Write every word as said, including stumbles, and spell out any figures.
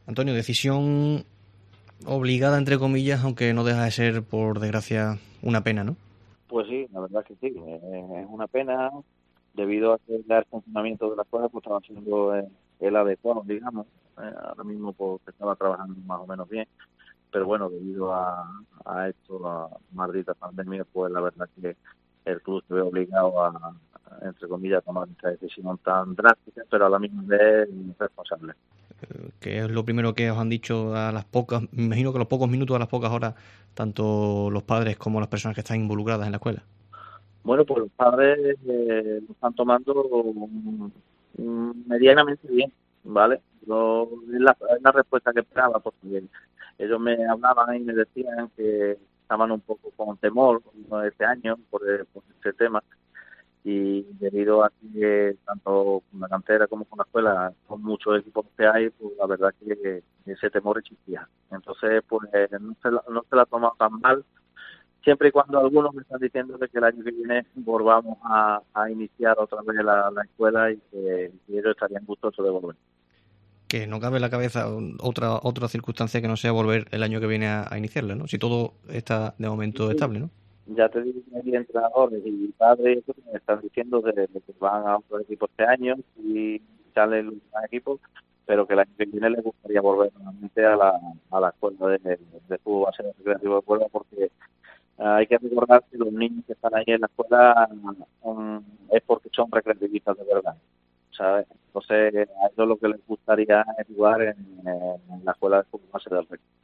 Antonio, decisión obligada, entre comillas, aunque no deja de ser, por desgracia, una pena, ¿no? Pues sí, la verdad que sí, eh, es una pena debido a que el funcionamiento de la escuela pues estaba siendo eh, el adecuado, digamos. Eh, ahora mismo pues estaba trabajando más o menos bien, pero bueno, debido a, a esto, a maldita pandemia, pues la verdad que el club se ve obligado a, a, entre comillas, a tomar esta decisión tan drástica, pero a la misma vez irresponsable. Que es lo primero que os han dicho a las pocas, me imagino que a los pocos minutos, a las pocas horas, tanto los padres como las personas que están involucradas en la escuela. Bueno, pues los padres eh, lo están tomando um, um, medianamente bien, ¿vale? Yo, es, la, es la respuesta que esperaba, porque ellos me hablaban y me decían que estaban un poco con temor ¿no? este año por, por este tema, y debido a que tanto con la cantera como con la escuela son muchos equipos que hay, pues la verdad que ese temor existía. Entonces, pues no se la, no se la ha tomado tan mal, siempre y cuando algunos me están diciendo de que el año que viene volvamos a, a iniciar otra vez la, la escuela y que y ellos estarían gustosos de volver. Que no cabe en la cabeza otra otra circunstancia que no sea volver el año que viene a, a iniciarla, ¿no? Si todo está de momento Sí, estable, ¿no? ya te digo que hay entrenadores y padres que me están diciendo de, de que van a otro equipo este año y salen los demás equipos, pero que el año que viene les gustaría volver nuevamente a la, a la escuela de, de, de fútbol base de recreativo de Puebla, porque hay que recordar que los niños que están ahí en la escuela um, es porque son recreativistas de verdad, ¿sabes? Entonces, a ellos lo que les gustaría es jugar en, en la escuela de fútbol base del Recreo.